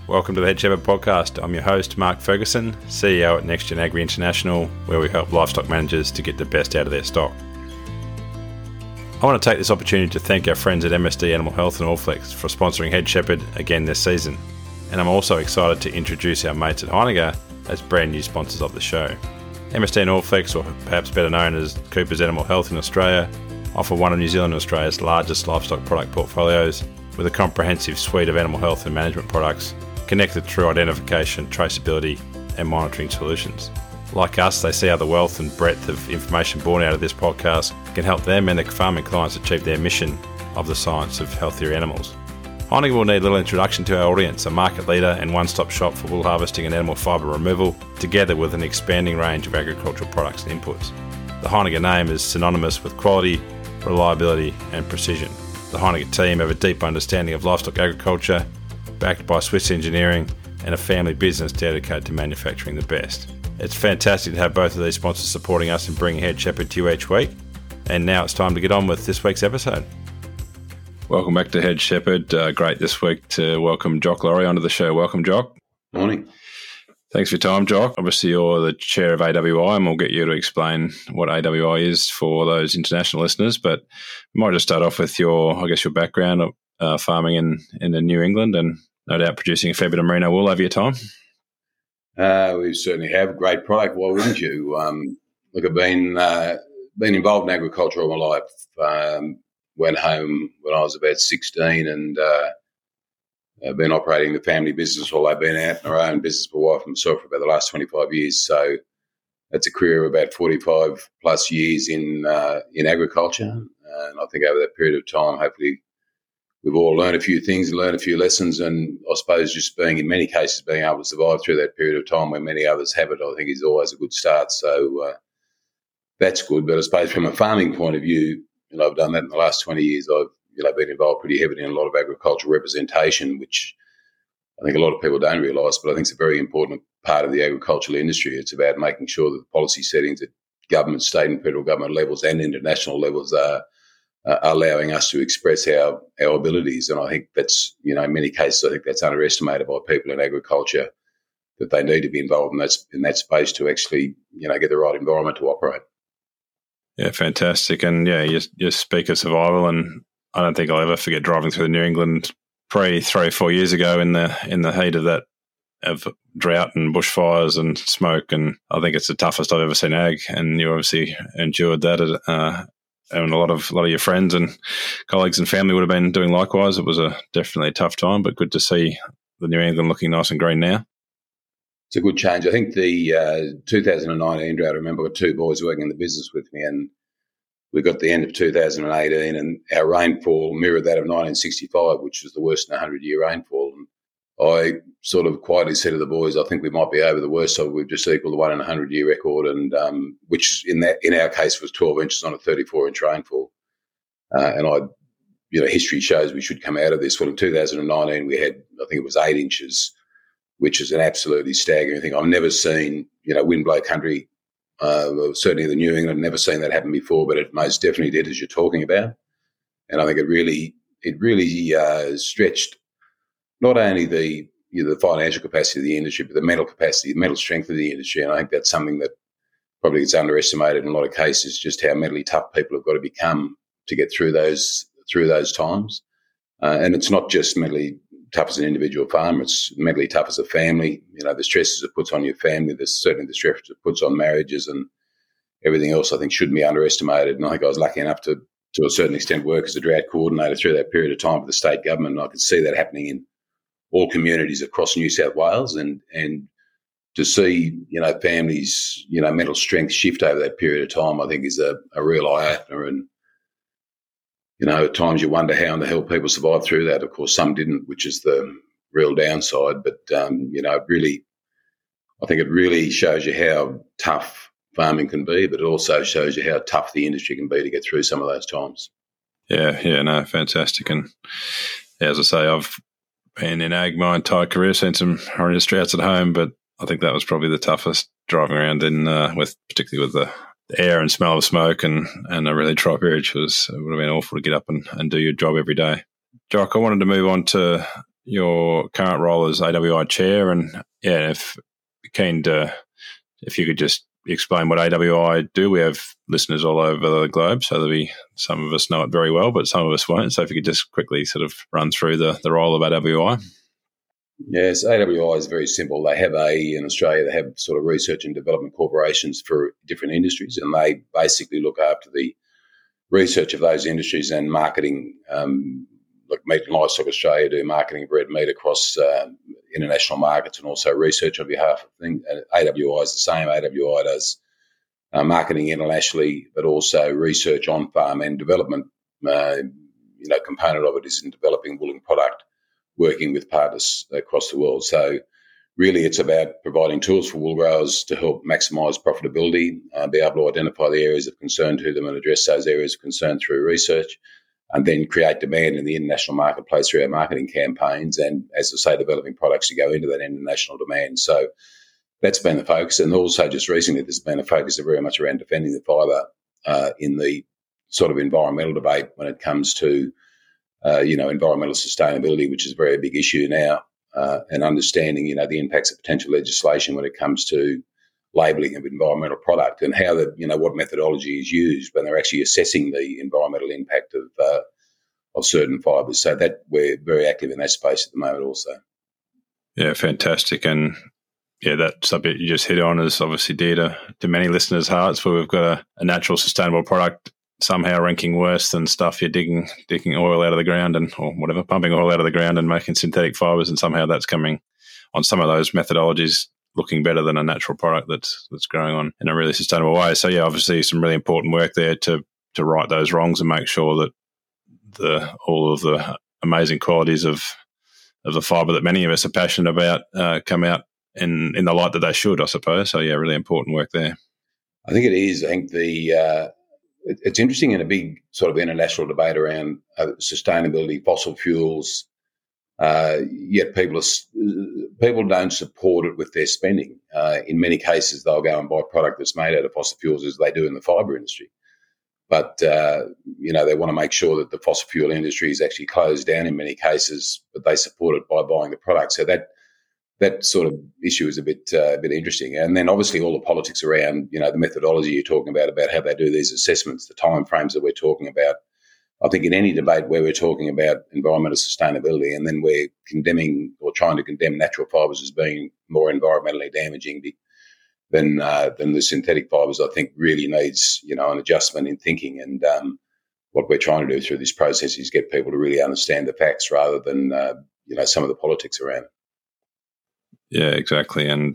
Welcome to the Head Shepherd Podcast. I'm your host, Mark Ferguson, CEO at NextGen Agri International, where we help livestock managers to get the best out of their stock. I want to take this opportunity to thank our friends at MSD Animal Health and Allflex for sponsoring Head Shepherd again this season. And I'm also excited to introduce our mates at Heineken as brand new sponsors of the show. MSD and Allflex, or perhaps better known as Cooper's Animal Health in Australia, offer one of New Zealand and Australia's largest livestock product portfolios with a comprehensive suite of animal health and management products connected through identification, traceability and monitoring solutions. Like us, they see how the wealth and breadth of information born out of this podcast can help them and their farming clients achieve their mission of the science of healthier animals. Heineken will need a little introduction to our audience, a market leader and one-stop shop for wool harvesting and animal fibre removal, together with an expanding range of agricultural products and inputs. The Heineken name is synonymous with quality, reliability and precision. The Heineken team have a deep understanding of livestock agriculture, backed by Swiss engineering and a family business dedicated to manufacturing the best. It's fantastic to have both of these sponsors supporting us and bringing Head Shepherd to you each week. And now it's time to get on with this week's episode. Welcome back to Head Shepherd. Great this week to welcome Jock Laurie onto the show. Welcome, Jock. Morning. Thanks for your time, Jock. Obviously, you're the chair of AWI, and we'll get you to explain what AWI is for those international listeners. But we might just start off with your background of farming in New England, and no doubt producing a fair bit of merino wool over your time. We certainly have great product. Why wouldn't you? Look, I've been involved in agriculture all my life. Went home when I was about 16, and I've been operating the family business while I've been out in our own business for my wife and myself for about the last 25 years. So that's a career of about 45 plus years in agriculture. And I think over that period of time, hopefully, we've all learned a few things and learned a few lessons. And I suppose just in many cases, being able to survive through that period of time when many others haven't, I think is always a good start. So that's good. But I suppose from a farming point of view, I've done that in the last 20 years. I've been involved pretty heavily in a lot of agricultural representation, which I think a lot of people don't realise, but I think it's a very important part of the agricultural industry. It's about making sure that the policy settings at government, state and federal government levels and international levels are allowing us to express our abilities. And I think that's, in many cases, I think that's underestimated by people in agriculture, that they need to be involved in that space to actually, get the right environment to operate. Yeah, fantastic. And yeah, you speak of survival, and I don't think I'll ever forget driving through New England 3 or 4 years ago in the heat of that of drought and bushfires and smoke, and I think it's the toughest I've ever seen ag. And you obviously endured that, and a lot of your friends and colleagues and family would have been doing likewise. It was definitely a tough time, but good to see the New England looking nice and green now. It's a good change. I think the 2019 drought, I remember I got 2 boys working in the business with me, and we got the end of 2018 and our rainfall mirrored that of 1965, which was the worst in 100-year rainfall. And I sort of quietly said to the boys, I think we might be over the worst, so we've just equaled the 1 in 100-year record, and which in our case was 12 inches on a 34-inch rainfall. And history shows we should come out of this. Well, in 2019 we had, I think it was 8 inches, which is an absolutely staggering thing. I've never seen, windblow country, certainly in the New England, I've never seen that happen before, but it most definitely did, as you're talking about. And I think it really stretched not only the financial capacity of the industry, but the mental capacity, the mental strength of the industry. And I think that's something that probably gets underestimated in a lot of cases, just how mentally tough people have got to become to get through those times. And it's not just mentally tough as an individual farmer, it's mentally tough as a family. The stresses it puts on your family, there's certainly the stresses it puts on marriages and everything else, I think shouldn't be underestimated. And I think I was lucky enough to a certain extent work as a drought coordinator through that period of time for the state government. And I could see that happening in all communities across New South Wales, and to see, families, mental strength shift over that period of time, I think is a real eye-opener. And at times you wonder how in the hell people survived through that. Of course, some didn't, which is the real downside. But, I think it really shows you how tough farming can be, but it also shows you how tough the industry can be to get through some of those times. Yeah, no, fantastic. And as I say, I've been in ag my entire career, seen some horrendous droughts at home, but I think that was probably the toughest driving around particularly with the air and smell of smoke and a really dry period. It would have been awful to get up and do your job every day. Jock, I wanted to move on to your current role as AWI chair, and if you could just explain what AWI do. We have listeners all over the globe, so there'll be some of us know it very well, but some of us won't. So if you could just quickly sort of run through the role of AWI. Yes, AWI is very simple. They have in Australia, they have sort of research and development corporations for different industries, and they basically look after the research of those industries and marketing. Like Meat and Livestock Australia do marketing of red meat across international markets and also research on behalf of things. AWI is the same. AWI does marketing internationally, but also research on farm and development. Component of it is in developing woolen product, working with partners across the world. So really it's about providing tools for wool growers to help maximise profitability, be able to identify the areas of concern to them and address those areas of concern through research, and then create demand in the international marketplace through our marketing campaigns and, as I say, developing products to go into that international demand. So that's been the focus. And also just recently there's been a focus very much around defending the fibre in the sort of environmental debate when it comes to, environmental sustainability, which is a very big issue now, and understanding, the impacts of potential legislation when it comes to labelling of environmental product and how what methodology is used when they're actually assessing the environmental impact of certain fibres. So that we're very active in that space at the moment also. Yeah, fantastic. And yeah, that subject you just hit on is obviously dear to many listeners' hearts, where we've got a natural sustainable product somehow ranking worse than stuff you're digging oil out of the ground or whatever, pumping oil out of the ground and making synthetic fibres, and somehow that's coming on some of those methodologies looking better than a natural product that's growing on in a really sustainable way. So yeah, obviously some really important work there to right those wrongs and make sure that all of the amazing qualities of the fibre that many of us are passionate about come out in the light that they should, I suppose. So yeah, really important work there. I think it is. I think it's interesting in a big sort of international debate around sustainability, fossil fuels. Yet people don't support it with their spending. In many cases, they'll go and buy a product that's made out of fossil fuels, as they do in the fibre industry. But they want to make sure that the fossil fuel industry is actually closed down in many cases, but they support it by buying the product. So that sort of issue is a bit interesting. And then obviously all the politics around the methodology you're talking about how they do these assessments, the timeframes that we're talking about. I think in any debate where we're talking about environmental sustainability and then we're condemning or trying to condemn natural fibres as being more environmentally damaging than the synthetic fibres, I think really needs, an adjustment in thinking. And what we're trying to do through this process is get people to really understand the facts rather than, some of the politics around it. Yeah, exactly. And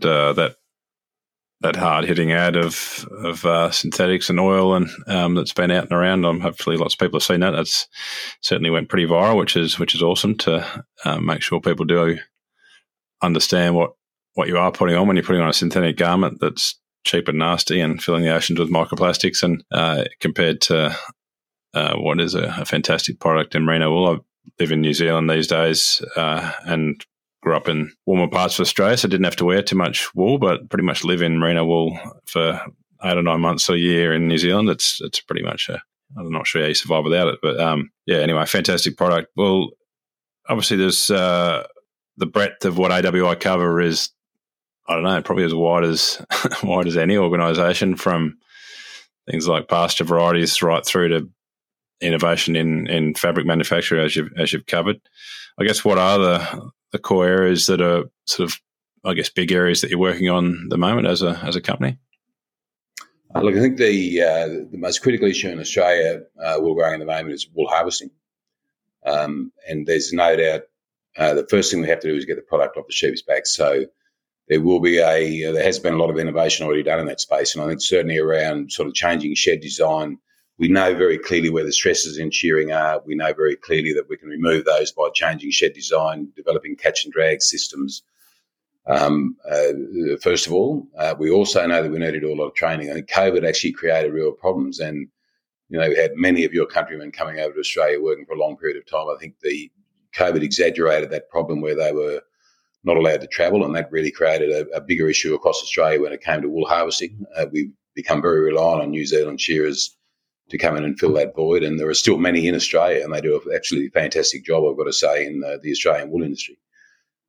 that hard-hitting ad of synthetics and oil and that's been out and around. Hopefully, lots of people have seen that. That's certainly went pretty viral, which is awesome to make sure people do understand what you are putting on when you're putting on a synthetic garment that's cheap and nasty and filling the oceans with microplastics, and compared to what is a fantastic product in merino wool. I live in New Zealand these days and grew up in warmer parts of Australia, so I didn't have to wear too much wool, but pretty much live in merino wool for 8 or 9 months a year in New Zealand. It's pretty much I'm not sure how you survive without it, but anyway, fantastic product. Well, obviously there's the breadth of what AWI cover is, I don't know, probably as wide as any organisation, from things like pasture varieties right through to innovation in fabric manufacture, as you've covered. I guess what are the core areas that are sort of, I guess, big areas that you're working on at the moment as a company? Look, I think the most critical issue in Australia wool growing at the moment is wool harvesting. And there's no doubt the first thing we have to do is get the product off the sheep's back. So there will be there has been a lot of innovation already done in that space. And I think certainly around sort of changing shed design, we know very clearly where the stresses in shearing are. We know very clearly that we can remove those by changing shed design, developing catch and drag systems. First of all, we also know that we need to do a lot of training. I think COVID actually created real problems, and we had many of your countrymen coming over to Australia working for a long period of time. I think the COVID exaggerated that problem where they were not allowed to travel, and that really created a bigger issue across Australia when it came to wool harvesting. We've become very reliant on New Zealand shearers to come in and fill that void, and there are still many in Australia, and they do an absolutely fantastic job, I've got to say, in the Australian wool industry.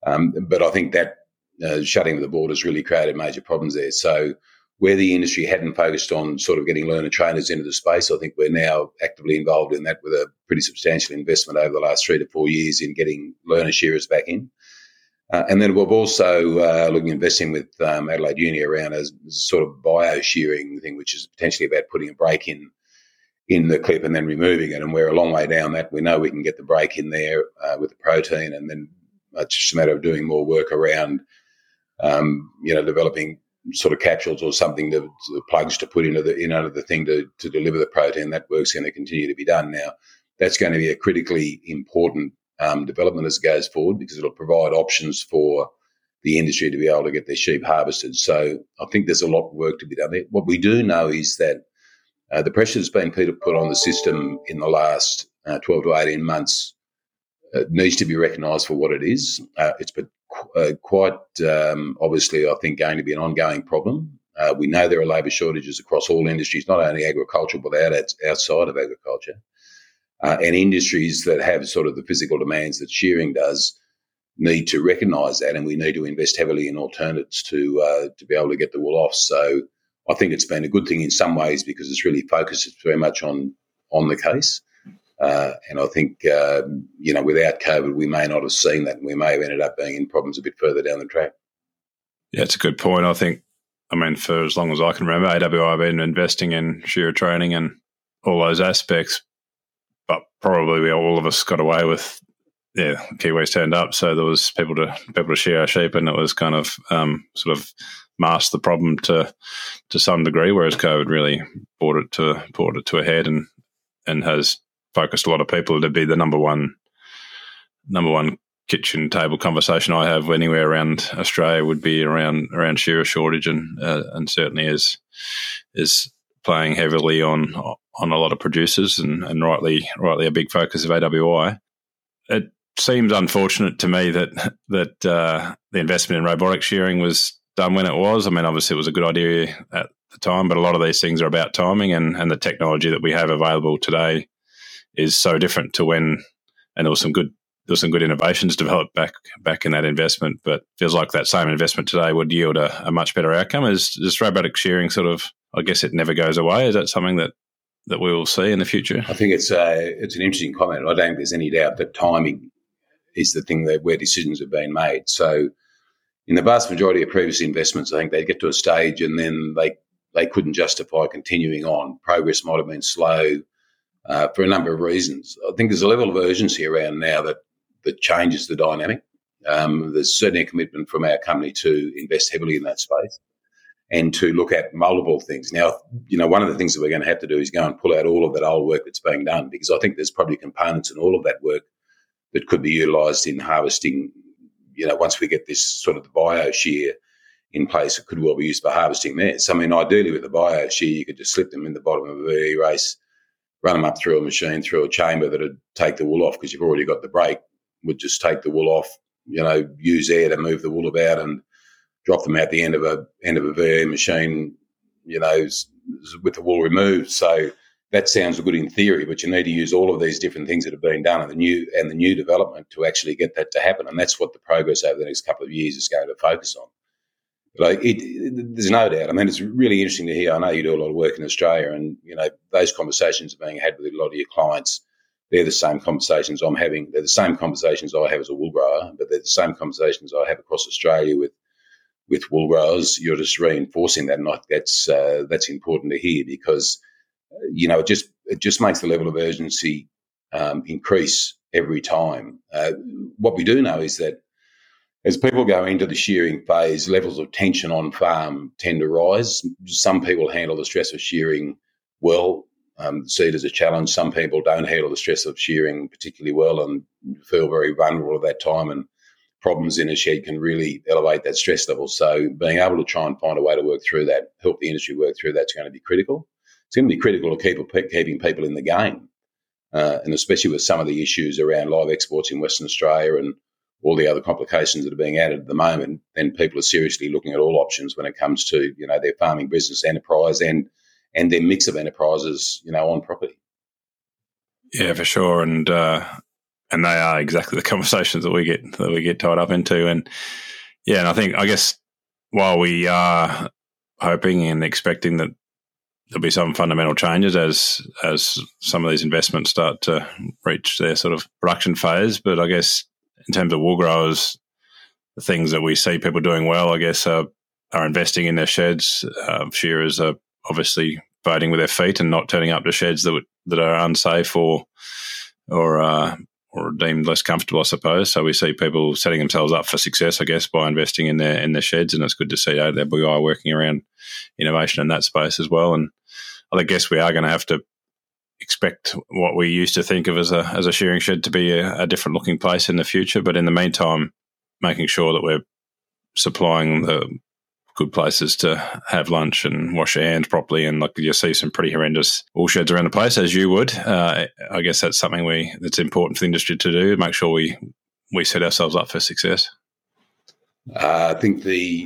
But I think that shutting of the borders really created major problems there. So where the industry hadn't focused on sort of getting learner trainers into the space, I think we're now actively involved in that with a pretty substantial investment over the last 3 to 4 years in getting learner shearers back in. And then we've also looking at investing with Adelaide Uni around a sort of bio-shearing thing, which is potentially about putting a break in the clip and then removing it. And we're a long way down that. We know we can get the break in there with the protein, and then it's just a matter of doing more work around, developing sort of capsules or something, to plugs to put into the thing to deliver the protein. That work's going to continue to be done. Now, that's going to be a critically important development as it goes forward, because it'll provide options for the industry to be able to get their sheep harvested. So I think there's a lot of work to be done there. What we do know is that the pressure that's been put on the system in the last 12 to 18 months needs to be recognised for what it is. It's quite obviously, I think, going to be an ongoing problem. We know there are labour shortages across all industries, not only agricultural but outside of agriculture. And industries that have sort of the physical demands that shearing does need to recognise that, and we need to invest heavily in alternatives to be able to get the wool off. So I think it's been a good thing in some ways, because it's really focused very much on the case. And I think, without COVID, we may not have seen that, and we may have ended up being in problems a bit further down the track. Yeah, it's a good point. I think, for as long as I can remember, AWI have been investing in shearer training and all those aspects, but probably all of us got away with, Kiwis turned up, so there was people to shear our sheep, and it was kind of sort of masked the problem to some degree, whereas COVID really brought it to a head and has focused a lot of people. To be the number one kitchen table conversation I have anywhere around Australia would be around shearer shortage, and certainly is playing heavily on a lot of producers, and rightly a big focus of AWI. It seems unfortunate to me that the investment in robotic shearing was done when it was. Obviously it was a good idea at the time, but a lot of these things are about timing, and the technology that we have available today is so different to when, and there was some good innovations developed back in that investment, but feels like that same investment today would yield a much better outcome. Is this robotic shearing sort of, I guess it never goes away? Is that something that we will see in the future? I think it's an interesting comment. I don't think there's any doubt that timing is the thing where decisions have been made. So in the vast majority of previous investments, I think they get to a stage and then they couldn't justify continuing on. Progress might have been slow for a number of reasons. I think there's a level of urgency around now that changes the dynamic. There's certainly a commitment from our company to invest heavily in that space and to look at multiple things. Now, one of the things that we're going to have to do is go and pull out all of that old work that's being done, because I think there's probably components in all of that work that could be utilised in harvesting. Once we get this sort of the bio-shear in place, it could well be used for harvesting there. So, ideally with the bio-shear, you could just slip them in the bottom of a VE race, run them up through a machine, through a chamber that would take the wool off, because you've already got the break, would just take the wool off, use air to move the wool about and drop them out the end of a VE machine, with the wool removed. So that sounds good in theory, but you need to use all of these different things that have been done and the new development to actually get that to happen. And that's what the progress over the next couple of years is going to focus on. But there's no doubt. It's really interesting to hear. I know you do a lot of work in Australia, and those conversations are being had with a lot of your clients. They're the same conversations I'm having. They're the same conversations I have as a wool grower, but they're the same conversations I have across Australia with wool growers. You're just reinforcing that, and I think that's important to hear, because it just makes the level of urgency increase every time. What we do know is that as people go into the shearing phase, levels of tension on farm tend to rise. Some people handle the stress of shearing well, see it as a challenge. Some people don't handle the stress of shearing particularly well and feel very vulnerable at that time, and problems in a shed can really elevate that stress level. So being able to try and find a way to work through that, help the industry work through that's going to be critical. It's going to be critical to keeping people in the game, and especially with some of the issues around live exports in Western Australia and all the other complications that are being added at the moment, then people are seriously looking at all options when it comes to their farming business enterprise and their mix of enterprises on property. Yeah, for sure. And And they are exactly the conversations that we get tied up into. And and I guess while we are hoping and expecting that there'll be some fundamental changes as some of these investments start to reach their sort of production phase, but I guess in terms of wool growers, the things that we see people doing well, I guess, are investing in their sheds. Shearers are obviously voting with their feet and not turning up to sheds that are unsafe or deemed less comfortable, I suppose. So we see people setting themselves up for success, I guess, by investing in their sheds, and it's good to see AWI working around innovation in that space as well. And I guess we are going to have to expect what we used to think of as a shearing shed to be a different looking place in the future. But in the meantime, making sure that we're supplying the good places to have lunch and wash your hands properly. And like you see some pretty horrendous wool sheds around the place, as you would. I guess that's something that's important for the industry to do, make sure we set ourselves up for success. I think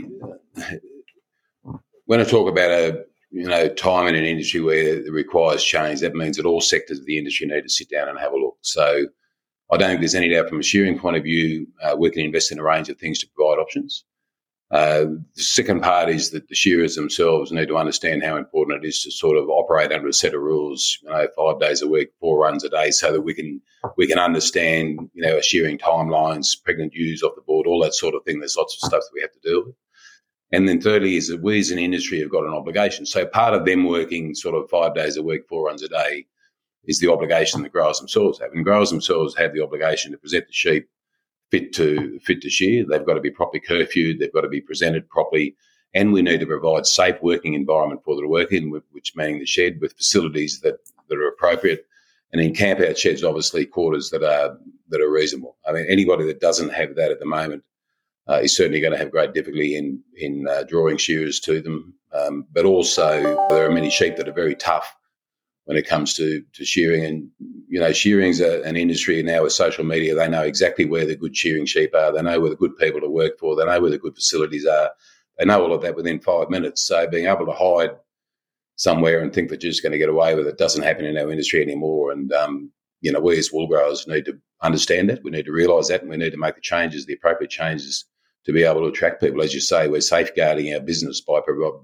when I talk about time in an industry where it requires change, that means that all sectors of the industry need to sit down and have a look. So I don't think there's any doubt from a shearing point of view, we can invest in a range of things to provide options. The second part is that the shearers themselves need to understand how important it is to sort of operate under a set of rules, 5 days a week, 4 runs a day, so that we can understand, our shearing timelines, pregnant ewes off the board, all that sort of thing. There's lots of stuff that we have to deal with. And then thirdly is that we as an industry have got an obligation. So part of them working sort of 5 days a week, 4 runs a day is the obligation that growers themselves have. And growers themselves have the obligation to present the sheep fit to shear. They've got to be properly curfewed. They've got to be presented properly. And we need to provide safe working environment for them to work in, which meaning the shed with facilities that are appropriate. And in camp out sheds, obviously quarters that are reasonable. I mean, anybody that doesn't have that at the moment is certainly going to have great difficulty in drawing shearers to them. But also there are many sheep that are very tough when it comes to shearing. And, shearing's an industry now with social media. They know exactly where the good shearing sheep are. They know where the good people to work for. They know where the good facilities are. They know all of that within 5 minutes. So being able to hide somewhere and think that you're just going to get away with it doesn't happen in our industry anymore. And, we as wool growers need to understand that. We need to realise that, and we need to make the appropriate changes to be able to attract people. As you say, we're safeguarding our business by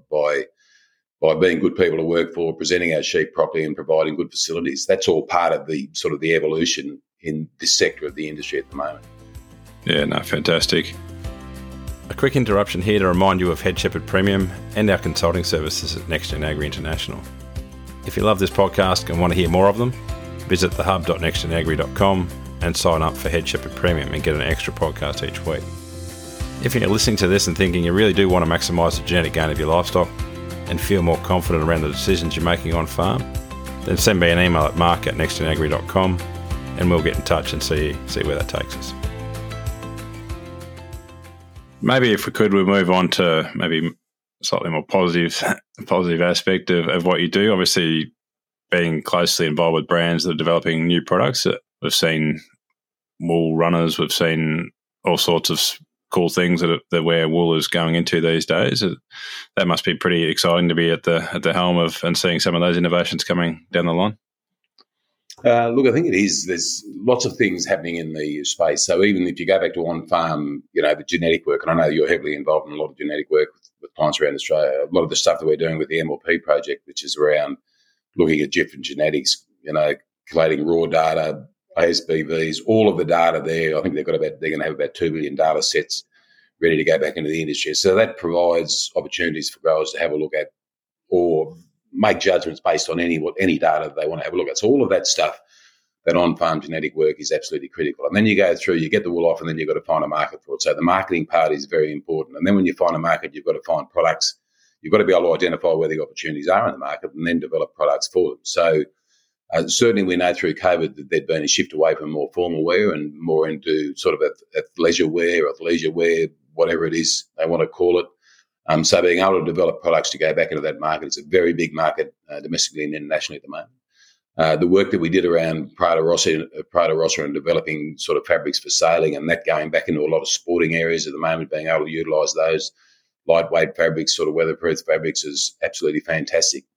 being good people to work for, presenting our sheep properly and providing good facilities. That's all part of the sort of the evolution in this sector of the industry at the moment. Yeah, no, fantastic. A quick interruption here to remind you of Head Shepherd Premium and our consulting services at NextGen Agri International. If you love this podcast and want to hear more of them, visit thehub.nextgenagri.com and sign up for Head Shepherd Premium and get an extra podcast each week. If you're listening to this and thinking you really do want to maximise the genetic gain of your livestock and feel more confident around the decisions you're making on farm, then send me an email at mark@nextgenagri.com and we'll get in touch and see where that takes us. Maybe if we could, we'll move on to maybe slightly more positive aspect of what you do. Obviously, being closely involved with brands that are developing new products. We've seen wool runners, we've seen all sorts of cool things that where wool is going into these days. That must be pretty exciting to be at the helm of and seeing some of those innovations coming down the line. Look, I think it is. There's lots of things happening in the space. So even if you go back to on farm, the genetic work, and I know you're heavily involved in a lot of genetic work with clients around Australia, a lot of the stuff that we're doing with the MLP project, which is around looking at different genetics, collating raw data, ASBVs, all of the data there. I think they're going to have about 2 million data sets ready to go back into the industry. So that provides opportunities for growers to have a look at or make judgments based on any data they want to have a look at. So all of that stuff, that on-farm genetic work is absolutely critical. And then you go through, you get the wool off, and then you've got to find a market for it. So the marketing part is very important. And then when you find a market, you've got to find products. You've got to be able to identify where the opportunities are in the market and then develop products for them. So certainly we know through COVID that there'd been a shift away from more formal wear and more into sort of athleisure wear, whatever it is they want to call it. So being able to develop products to go back into that market, it's a very big market domestically and internationally at the moment. The work that we did around Prada Rossa and developing sort of fabrics for sailing and that going back into a lot of sporting areas at the moment, being able to utilise those lightweight fabrics, sort of weatherproof fabrics is absolutely fantastic.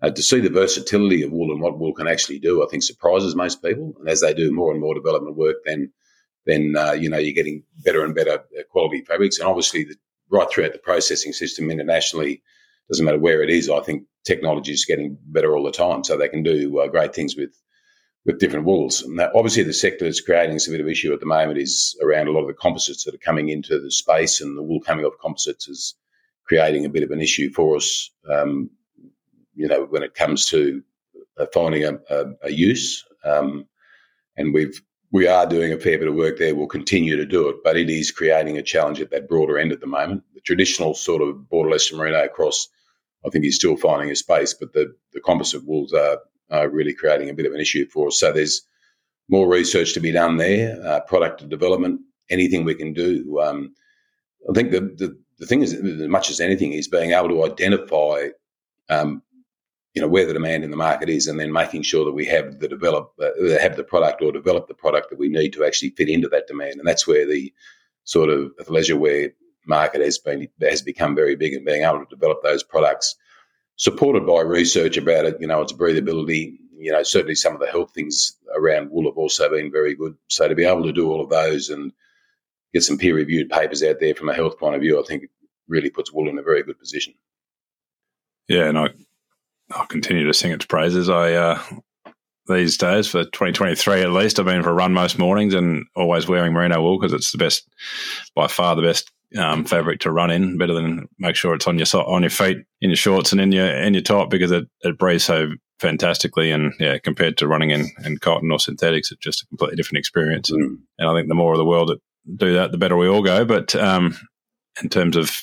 To see the versatility of wool and what wool can actually do, I think surprises most people. And as they do more and more development work, then you're getting better and better quality fabrics. And obviously, right throughout the processing system internationally, doesn't matter where it is, I think technology is getting better all the time. So they can do great things with different wools. And obviously, the sector that's creating a bit of issue at the moment is around a lot of the composites that are coming into the space, and the wool coming off composites is creating a bit of an issue for us, when it comes to finding a use. And we are doing a fair bit of work there. We'll continue to do it, but it is creating a challenge at that broader end at the moment. The traditional sort of borderless and merino cross, I think, is still finding a space, but the composite wools are really creating a bit of an issue for us. So there's more research to be done there, product development, anything we can do. I think the thing is, as much as anything, is being able to identify where the demand in the market is, and then making sure that we have the product or develop the product that we need to actually fit into that demand. And that's where the sort of leisure wear market has become very big, and being able to develop those products supported by research about it, its breathability. Certainly some of the health things around wool have also been very good. So to be able to do all of those and get some peer-reviewed papers out there from a health point of view, I think it really puts wool in a very good position. Yeah, and I'll continue to sing its praises. These days, for 2023 at least, I've been for a run most mornings and always wearing merino wool because it's by far the best fabric to run in. Better than make sure it's on your feet, in your shorts and in your top, because it breathes so fantastically. And yeah, compared to running in cotton or synthetics, it's just a completely different experience. And I think the more of the world that do that, the better we all go. But in terms of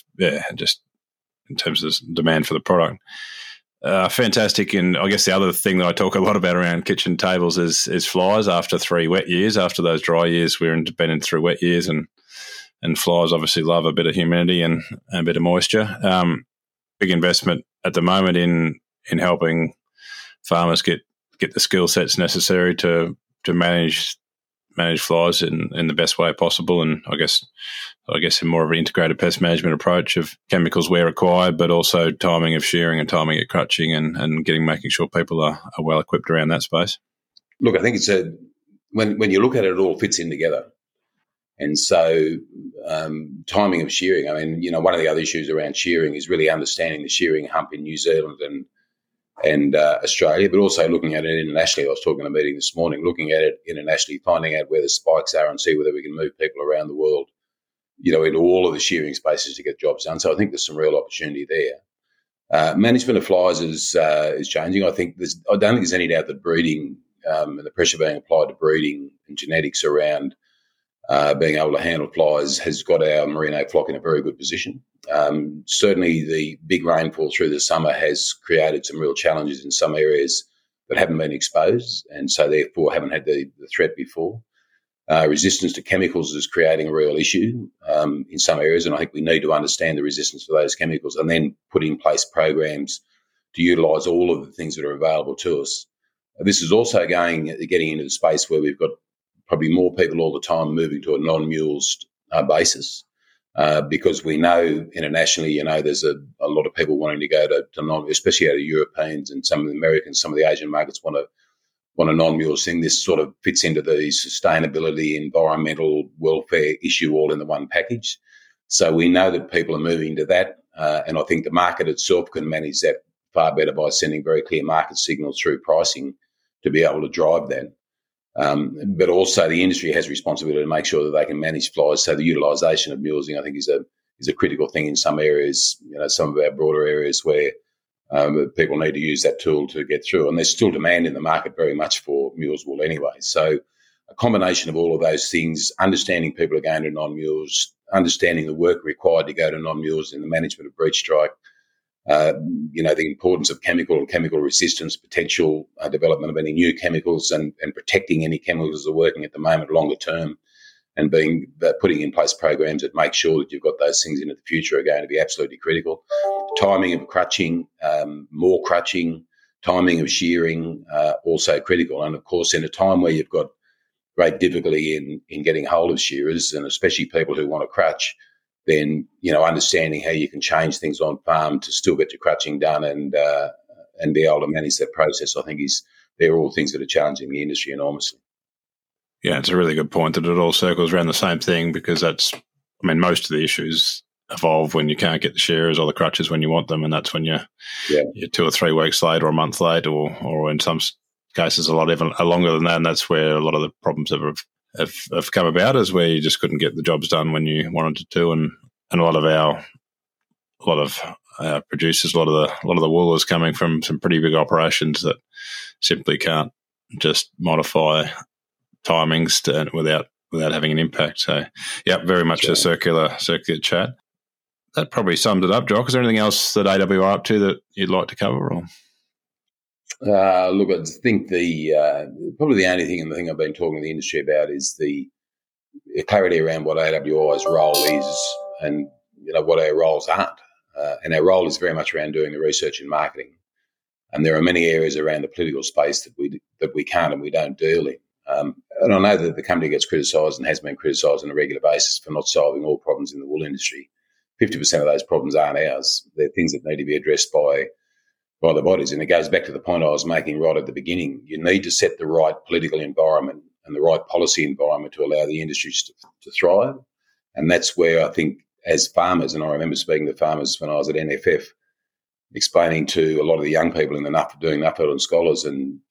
demand for the product. Fantastic. And I guess the other thing that I talk a lot about around kitchen tables is flies after 3 wet years. After those dry years, we're been through wet years, and flies obviously love a bit of humidity and a bit of moisture. Big investment at the moment in helping farmers get the skill sets necessary to manage flies in the best way possible, and I guess in more of an integrated pest management approach of chemicals where required, but also timing of shearing and timing of crutching, and making sure people are well equipped around that space. Look, I think it's when you look at it, it all fits in together. And so timing of shearing, I mean, one of the other issues around shearing is really understanding the shearing hump in New Zealand and Australia, but also looking at it internationally. I was talking at a meeting this morning, looking at it internationally, finding out where the spikes are and see whether we can move people around the world, into all of the shearing spaces to get jobs done. So I think there's some real opportunity there. Management of flies is changing. I don't think there's any doubt that breeding and the pressure being applied to breeding and genetics around being able to handle flies has got our merino flock in a very good position. Certainly the big rainfall through the summer has created some real challenges in some areas that haven't been exposed, and so therefore haven't had the threat before. Resistance to chemicals is creating a real issue in some areas, and I think we need to understand the resistance to those chemicals and then put in place programs to utilise all of the things that are available to us. This is also getting into the space where we've got probably more people all the time moving to a non-mulesed basis, because we know internationally, there's a lot of people wanting to go to non, especially out of Europeans and some of the Americans, some of the Asian markets want a non-mulesed thing. This sort of fits into the sustainability, environmental, welfare issue all in the one package. So we know that people are moving to that, and I think the market itself can manage that far better by sending very clear market signals through pricing to be able to drive that. But also the industry has responsibility to make sure that they can manage flies. So the utilisation of mulesing, I think, is a critical thing in some areas, some of our broader areas where people need to use that tool to get through. And there's still demand in the market very much for mules wool anyway. So a combination of all of those things, understanding people are going to non-mules, understanding the work required to go to non-mules in the management of breech strike, the importance of chemical and chemical resistance, potential development of any new chemicals, and protecting any chemicals that are working at the moment longer term, and putting in place programs that make sure that you've got those things into the future are going to be absolutely critical. Timing of crutching, more crutching, timing of shearing, also critical. And of course, in a time where you've got great difficulty in getting hold of shearers, and especially people who want to crutch, then understanding how you can change things on farm to still get your crutching done and and be able to manage that process, I think they're all things that are challenging the industry enormously. Yeah, it's a really good point that it all circles around the same thing, because most of the issues evolve when you can't get the shearers or the crutches when you want them, and that's when you're 2 or 3 weeks late or a month late, or in some cases a lot even longer than that, and that's where a lot of the problems have come about, is where you just couldn't get the jobs done when you wanted to, and a lot of our producers, a lot of the wool is coming from some pretty big operations that simply can't just modify timings without having an impact. So, yeah, very much a circular chat. That probably summed it up, Jock. Is there anything else that AW are up to that you'd like to cover? Or? Look, I think probably the only thing, and the thing I've been talking to the industry about, is the clarity around what AWI's role is and what our roles aren't. And our role is very much around doing the research and marketing. And there are many areas around the political space that we can't and we don't deal in. And I know that the company gets criticised and has been criticised on a regular basis for not solving all problems in the wool industry. 50% of those problems aren't ours. They're things that need to be addressed by the bodies. And it goes back to the point I was making right at the beginning. You need to set the right political environment and the right policy environment to allow the industries to thrive. And that's where I think, as farmers, and I remember speaking to farmers when I was at NFF, explaining to a lot of the young people in the doing Nuffield and Scholars and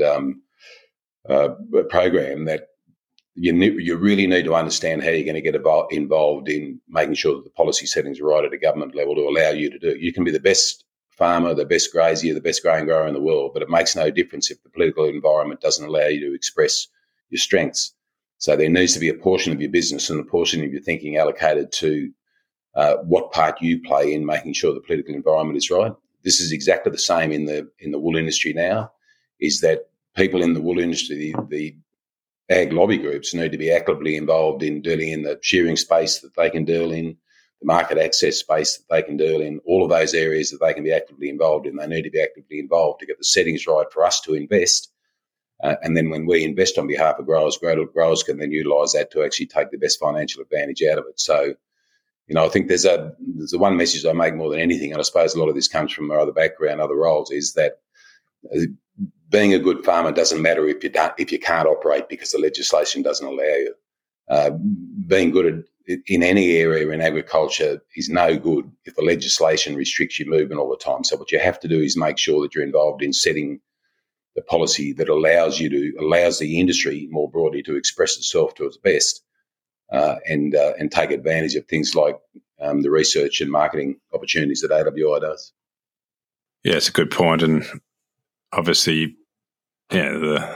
program, that you really need to understand how you're going to get involved in making sure that the policy settings are right at a government level to allow you to do it. You can be the best farmer, the best grazier, the best grain grower in the world, but it makes no difference if the political environment doesn't allow you to express your strengths. So there needs to be a portion of your business and a portion of your thinking allocated to what part you play in making sure the political environment is right. This is exactly the same in the wool industry now, is that people in the wool industry, the ag lobby groups, need to be actively involved in dealing in the shearing space that they can deal in, the market access space that they can deal in, all of those areas that they can be actively involved in. They need to be actively involved to get the settings right for us to invest. And then when we invest on behalf of growers can then utilise that to actually take the best financial advantage out of it. So, I think there's the one message I make more than anything, and I suppose a lot of this comes from my other background, other roles, is that being a good farmer doesn't matter if you can't operate because the legislation doesn't allow you. Being good in any area in agriculture is no good if the legislation restricts your movement all the time. So what you have to do is make sure that you're involved in setting the policy that allows the industry more broadly to express itself to its best, and take advantage of things like the research and marketing opportunities that AWI does. Yeah, it's a good point, and obviously, the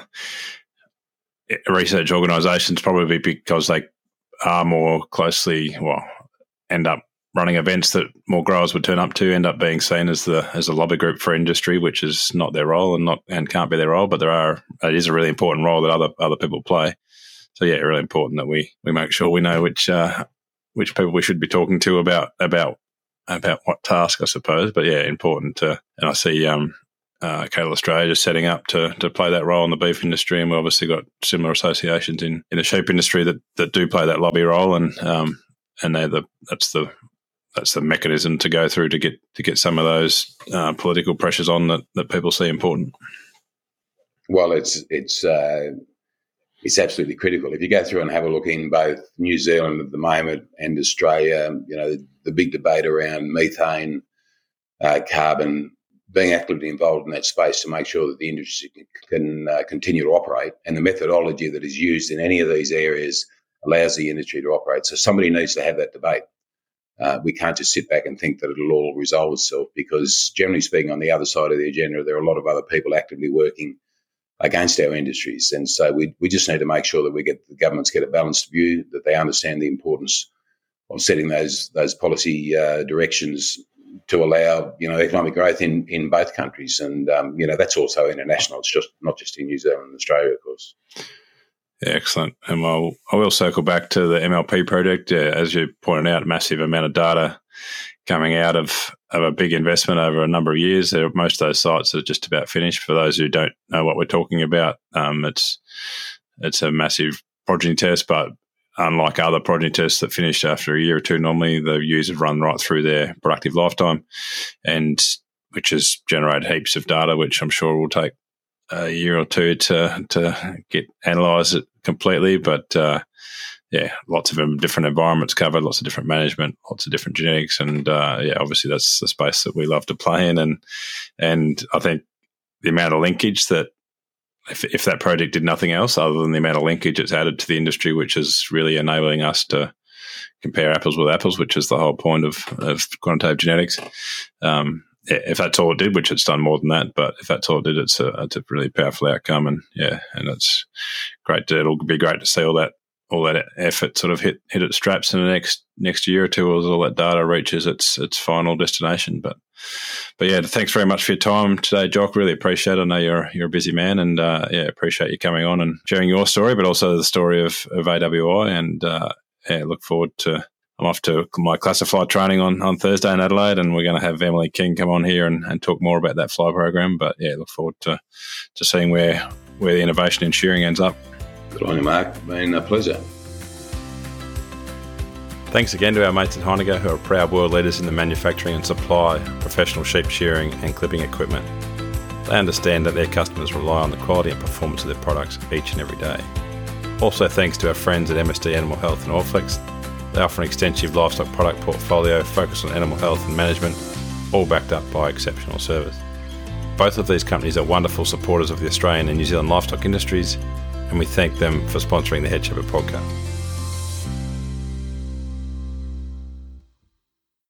research organisations probably, because they are more closely, end up running events that more growers would turn up to, end up being seen as the lobby group for industry, which is not their role and can't be their role. But it is a really important role that other people play. So yeah, really important that we make sure we know which people we should be talking to about what task, I suppose. But yeah, important to. And I see Cattle Australia just setting up to play that role in the beef industry, and we've obviously got similar associations in the sheep industry that do play that lobby role, and that's the mechanism to go through to get some of those political pressures on that people see important. Well, it's absolutely critical. If you go through and have a look in both New Zealand at the moment and Australia, the big debate around methane, carbon, being actively involved in that space to make sure that the industry can continue to operate, and the methodology that is used in any of these areas allows the industry to operate. So somebody needs to have that debate. We can't just sit back and think that it'll all resolve itself, because generally speaking, on the other side of the agenda, there are a lot of other people actively working against our industries. And so we just need to make sure that the governments get a balanced view, that they understand the importance of setting those policy directions to allow, economic growth in both countries. And, that's also international. It's just not just in New Zealand and Australia, of course. Yeah, excellent. And I will circle back to the MLP project. As you pointed out, a massive amount of data coming out of a big investment over a number of years. Most of those sites are just about finished. For those who don't know what we're talking about, it's a massive progeny test, but unlike other progeny tests that finish after a year or two, normally the ewes have run right through their productive lifetime. And which has generated heaps of data, which I'm sure will take a year or two to get analysed completely. But lots of different environments covered, lots of different management, lots of different genetics, and obviously that's the space that we love to play in. And I think the amount of linkage that if that project did nothing else other than the amount of linkage it's added to the industry, which is really enabling us to compare apples with apples, which is the whole point of quantitative genetics. If that's all it did, which it's done more than that, but if that's all it did, it's a really powerful outcome. And it's great. It'll be great to see all that effort sort of hit its straps in the next year or two as all that data reaches its final destination. But thanks very much for your time today, Jock. Really appreciate it. I know you're a busy man, and appreciate you coming on and sharing your story, but also the story of AWI. And look forward to. I'm off to my classified training on Thursday in Adelaide, and we're going to have Emily King come on here and talk more about that fly program. But look forward to seeing where the innovation in shearing ends up. Good on you, Mark. It's been a pleasure. Thanks again to our mates at Heinegger, who are proud world leaders in the manufacturing and supply of professional sheep shearing and clipping equipment. They understand that their customers rely on the quality and performance of their products each and every day. Also thanks to our friends at MSD Animal Health and Allflex. They offer an extensive livestock product portfolio focused on animal health and management, all backed up by exceptional service. Both of these companies are wonderful supporters of the Australian and New Zealand livestock industries, and we thank them for sponsoring the Head Shepherd podcast.